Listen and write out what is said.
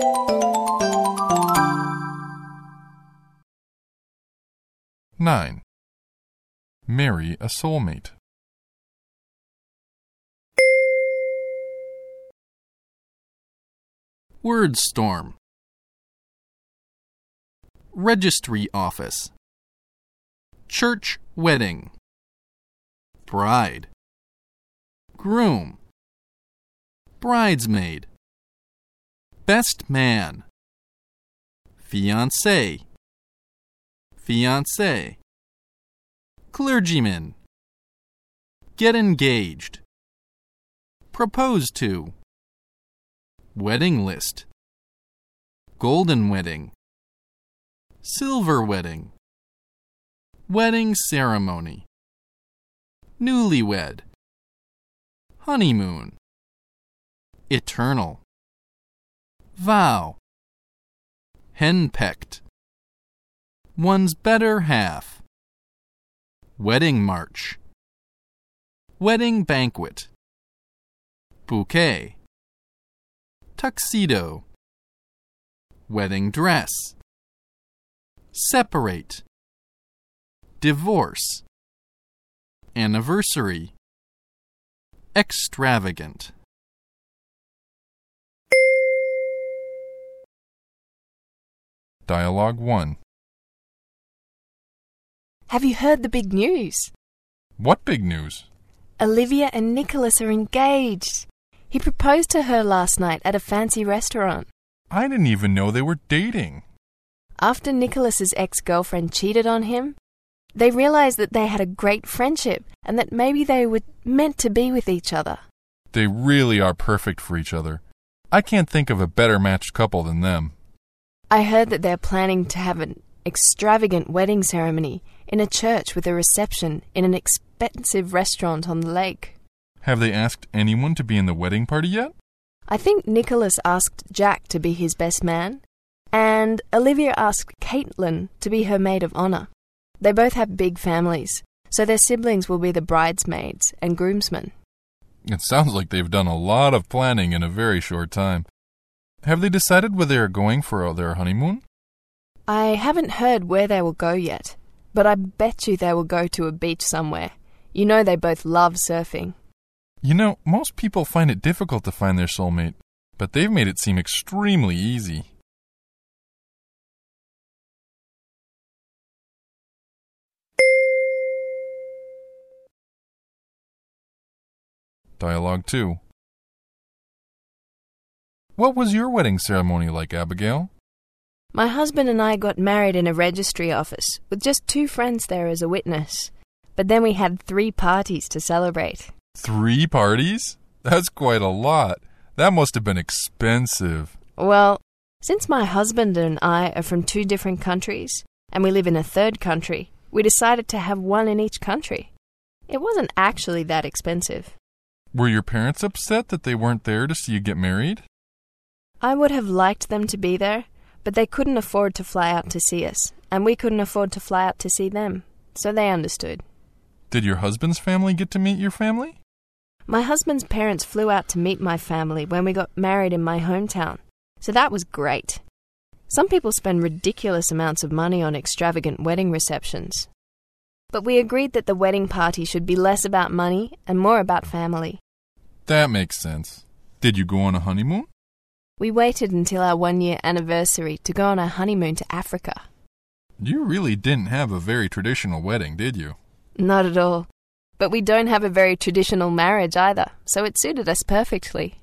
9. Marry a soulmate. Word storm. Registry office. Church wedding. Bride. Groom. Bridesmaid. Best man. Fiancé. Fiancé. Clergyman. Get engaged. Propose to. Wedding list. Golden wedding. Silver wedding. Wedding ceremony. Newlywed. Honeymoon. Eternal. Vow. Henpecked. One's better half. Wedding march. Wedding banquet. Bouquet. Tuxedo. Wedding dress. Separate. Divorce. Anniversary. Extravagant. Dialogue 1. Have you heard the big news? What big news? Olivia and Nicholas are engaged. He proposed to her last night at a fancy restaurant. I didn't even know they were dating. After Nicholas's ex-girlfriend cheated on him, they realized that they had a great friendship and that maybe they were meant to be with each other. They really are perfect for each other. I can't think of a better matched couple than them. I heard that they're planning to have an extravagant wedding ceremony in a church with a reception in an expensive restaurant on the lake. Have they asked anyone to be in the wedding party yet? I think Nicholas asked Jack to be his best man, and Olivia asked Caitlin to be her maid of honor. They both have big families, so their siblings will be the bridesmaids and groomsmen. It sounds like they've done a lot of planning in a very short time. Have they decided where they are going for their honeymoon? I haven't heard where they will go yet, but I bet you they will go to a beach somewhere. You know they both love surfing. You know, most people find it difficult to find their soulmate, but they've made it seem extremely easy. Dialogue 2. What was your wedding ceremony like, Abigail? My husband and I got married in a registry office, with just 2 friends there as a witness. But then we had 3 parties to celebrate. 3 parties? That's quite a lot. That must have been expensive. Well, since my husband and I are from 2 different countries, and we live in a 3rd country, we decided to have one in each country. It wasn't actually that expensive. Were your parents upset that they weren't there to see you get married? I would have liked them to be there, but they couldn't afford to fly out to see us, and we couldn't afford to fly out to see them, so they understood. Did your husband's family get to meet your family? My husband's parents flew out to meet my family when we got married in my hometown, so that was great. Some people spend ridiculous amounts of money on extravagant wedding receptions. But we agreed that the wedding party should be less about money and more about family. That makes sense. Did you go on a honeymoon? We waited until our 1-year anniversary to go on our honeymoon to Africa. You really didn't have a very traditional wedding, did you? Not at all. But we don't have a very traditional marriage either, so it suited us perfectly.